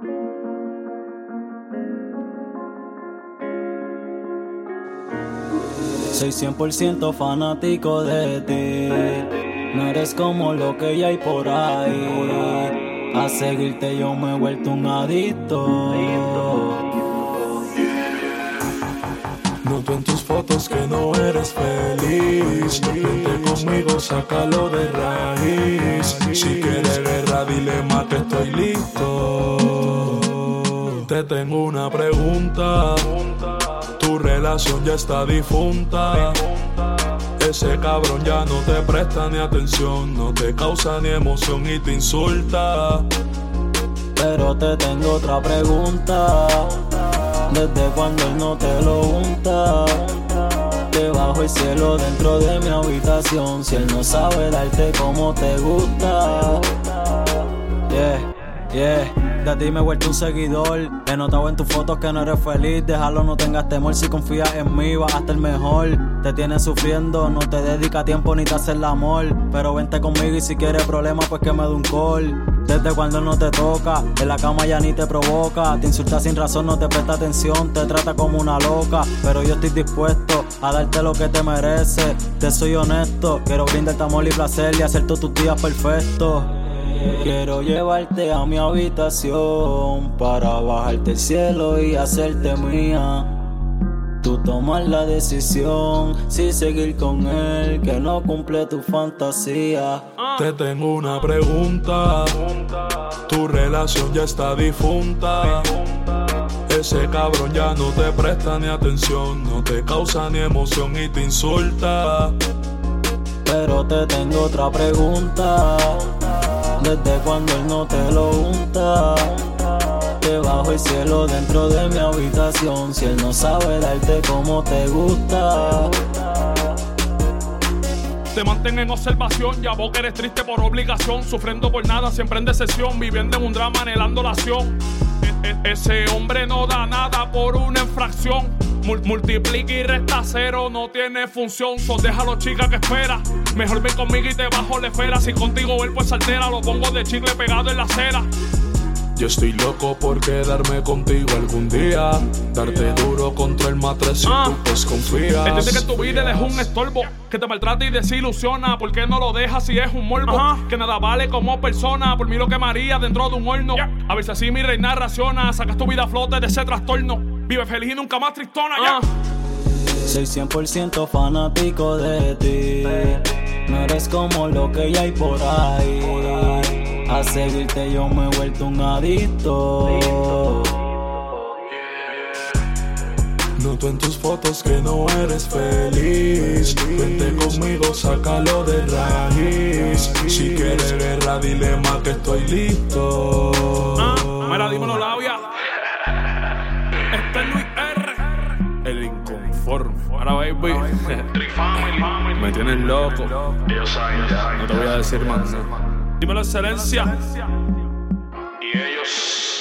Soy 100% fanático de ti. No eres como lo que ya hay por ahí. A seguirte yo me he vuelto un adicto. Noto en tus fotos que no eres feliz. Vente conmigo, sácalo de raíz. Si quieres guerra, dile más que estoy listo. Te tengo una pregunta. Tu relación ya está difunta. Ese cabrón ya no te presta ni atención, no te causa ni emoción y te insulta. Pero te tengo otra pregunta. ¿Desde cuando él no te lo unta? Debajo el cielo, dentro de mi habitación. Si él no sabe darte como te gusta. De ti me he vuelto un seguidor. He notado en tus fotos que no eres feliz. Déjalo, no tengas temor. Si confías en mí, vas a estar mejor. Te tienes sufriendo, no te dedica tiempo ni te hace el amor. Pero vente conmigo y si quieres problemas, pues que me dé un call. Desde cuando no te toca, en la cama ya ni te provoca. Te insulta sin razón, no te presta atención. Te trata como una loca, pero yo estoy dispuesto a darte lo que te mereces. Te soy honesto, quiero brindarte amor y placer y hacer todos tus días perfectos. Quiero llevarte a mi habitación para bajarte el cielo y hacerte mía. Tú tomas la decisión si seguir con él, que no cumple tu fantasía. Te tengo una pregunta. Tu relación ya está difunta. Ese cabrón ya no te presta ni atención, no te causa ni emoción y te insulta. Pero te tengo otra pregunta. ¿Desde cuando él no te lo unta? Debajo el cielo, dentro de mi habitación. Si él no sabe darte como te gusta. Te mantengo en observación, ya vos que eres triste por obligación. Sufriendo por nada, siempre en decepción. Viviendo en un drama, anhelando la acción. Ese hombre no da nada por una infracción. Multiplica y resta cero, no tiene función. So déjalo, chica, que espera. Mejor ven conmigo y te bajo la esfera. Si contigo él pues altera, lo pongo de chicle pegado en la acera. Yo estoy loco por quedarme contigo algún día. Darte duro contra el matres si tú pues confías. Entiende que tu vida es un estorbo, que te maltrata y desilusiona. ¿Por qué no lo dejas si es un morbo? Que nada vale como persona. Por mí lo quemaría dentro de un horno. A ver si así mi reina raciona. Sacas tu vida a flote de ese trastorno. Vive feliz y nunca más tristona. Soy 100% fanático de ti. No eres como lo que ya hay por ahí. A seguirte yo me he vuelto un adicto. Noto en tus fotos que no eres feliz. Vente conmigo, sácalo de raíz. Si quieres guerra, dile más que estoy listo. Mira, dímelo, labia. Este es Luis R. El inconforme. Ahora, baby. Me tienes loco. No te voy a decir más. Dímelo, excelencia. Y ellos